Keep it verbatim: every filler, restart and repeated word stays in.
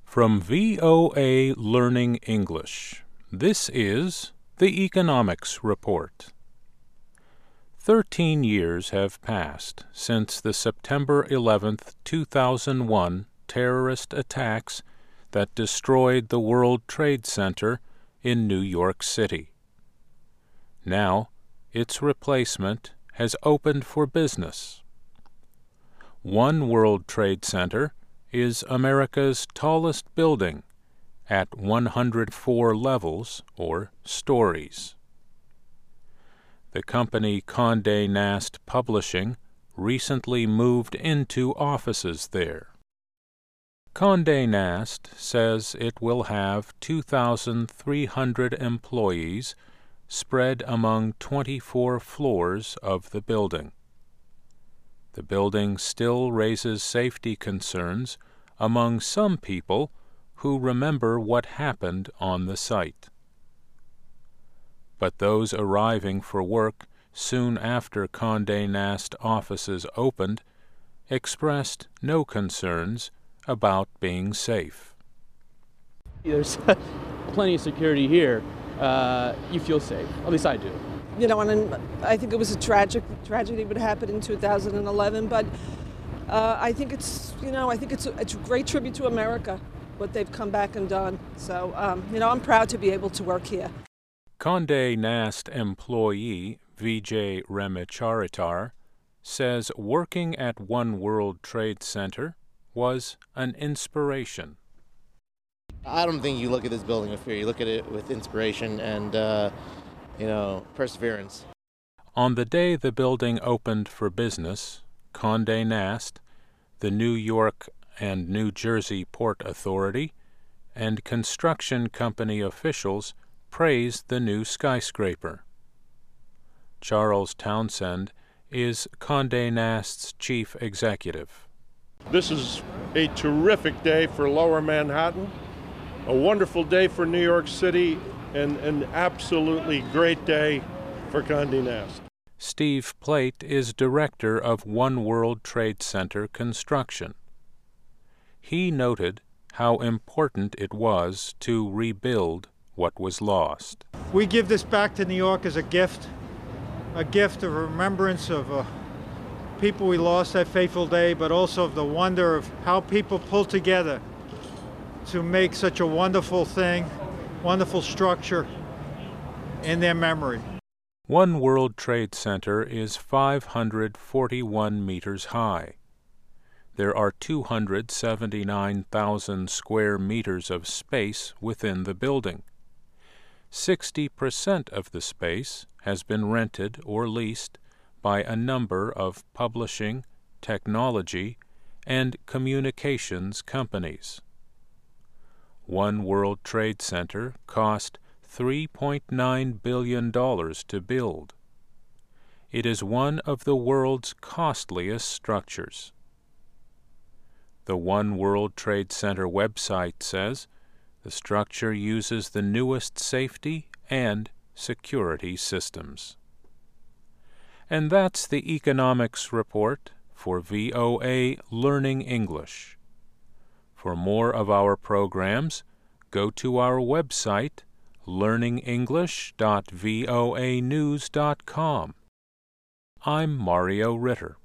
From V O A Learning English, this is the Economics Report. Thirteen years have passed since the September eleventh, two thousand one terrorist attacks that destroyed the World Trade Center in New York City. Now, its replacement has opened for business. One World Trade Center is America's tallest building at one hundred four levels or stories. The company Condé Nast Publishing recently moved into offices there. Condé Nast says it will have two thousand three hundred employees spread among twenty-four floors of the building. The building still raises safety concerns among some people who remember what happened on the site. But those arriving for work soon after Condé Nast offices opened expressed no concerns about being safe. There's plenty of security here. Uh, you feel safe. At least I do. You know, and I think it was a tragic tragedy what happened in two thousand eleven, but uh, I think it's, you know, I think it's a, it's a great tribute to America, what they've come back and done. So, um, you know, I'm proud to be able to work here. Condé Nast employee Vijay Ramacharitar says working at One World Trade Center was an inspiration. I don't think you look at this building with fear. You look at it with inspiration and, uh, you know, perseverance. On the day the building opened for business, Condé Nast, the New York and New Jersey Port Authority, and construction company officials praised the new skyscraper. Charles Townsend is Condé Nast's chief executive. This is a terrific day for Lower Manhattan, a wonderful day for New York City, and an absolutely great day for Condé Nast. Steve Plate is director of One World Trade Center construction. He noted how important it was to rebuild what was lost. We give this back to New York as a gift, a gift of remembrance of uh, people we lost that fateful day, but also of the wonder of how people pull together to make such a wonderful thing, wonderful structure in their memory. One World Trade Center is five hundred forty-one meters high. There are two hundred seventy-nine thousand square meters of space within the building. Sixty percent of the space has been rented or leased by a number of publishing, technology, and communications companies. One World Trade Center cost three point nine billion dollars to build. It is one of the world's costliest structures. The One World Trade Center website says the structure uses the newest safety and security systems. And that's the Economics Report for V O A Learning English. For more of our programs, go to our website, learning english dot voa news dot com. I'm Mario Ritter.